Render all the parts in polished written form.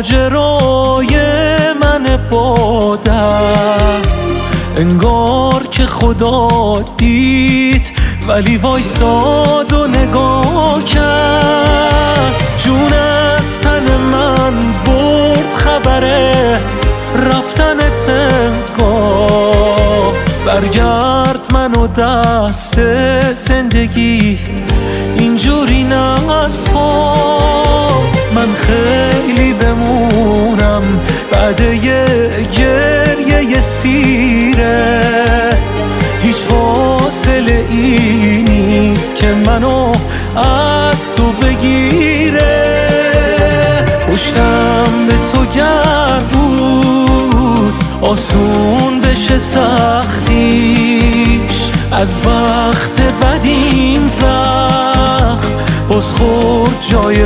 ماجرای من با درد، انگار که خدا دید ولی وایساد و نگاه کرد. جون از تن من برد خبره رفتنت انگار، برگرد منو دست زندگی اینجوری نسپار. من خیلی بمونم بعد یه گریه سیره، هیچ فاصله ای نیست که منو از تو بگیره. پشتم به تو گرد بود آسون بشه سختیش، از بخت بد این زخم باز خورد جای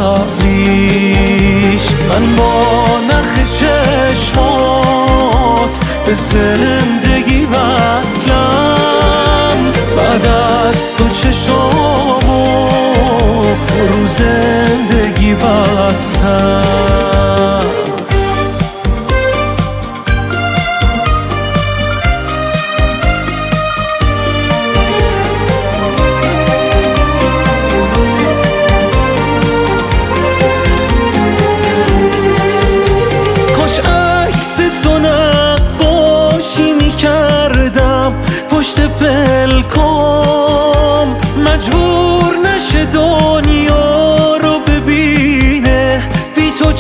قبلیش. من با نخ چشمات به زندگی وصلم، بعد از تو چشامو رو زندگی بستم. تو نقاشی میکردم پشت پلکام، مجبور نشه دنیا رو ببینه بی تو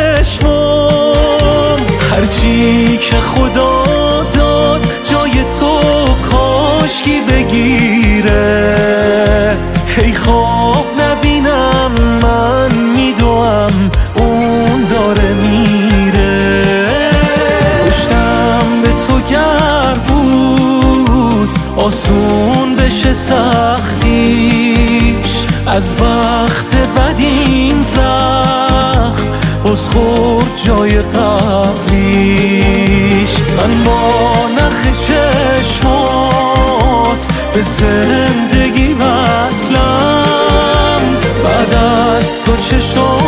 چشمام. هرچی که خدا داد جای تو کاشکی بگیره، هی خواب نبینم من میدوام اون داره میره. آسون بشه سختیش، از بخت بد این زخم باز خورد جای قبلیش. من با نخ چشمات به زندگی وصلم، بعد از تو چشم